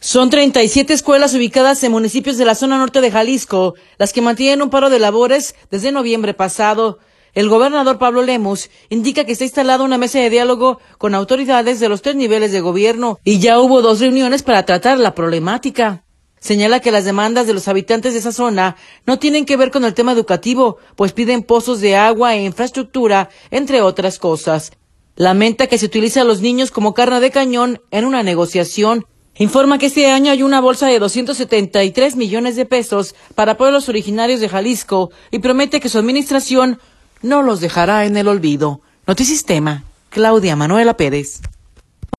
Son 37 escuelas ubicadas en municipios de la zona norte de Jalisco, las que mantienen un paro de labores desde noviembre pasado. El gobernador Pablo Lemus indica que está instalada una mesa de diálogo con autoridades de los 3 niveles de gobierno y ya hubo 2 reuniones para tratar la problemática. Señala que las demandas de los habitantes de esa zona no tienen que ver con el tema educativo, pues piden pozos de agua e infraestructura, entre otras cosas. Lamenta que se utilice a los niños como carne de cañón en una negociación. Informa que este año hay una bolsa de 273 millones de pesos para pueblos originarios de Jalisco y promete que su administración no los dejará en el olvido. Notisistema, Claudia Manuela Pérez.